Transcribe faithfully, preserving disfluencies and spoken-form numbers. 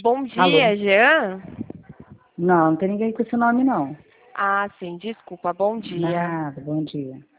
Bom Alô? dia, Jean? Não, não tem ninguém com esse nome, não. Ah, sim, desculpa, bom dia. Nada, bom dia.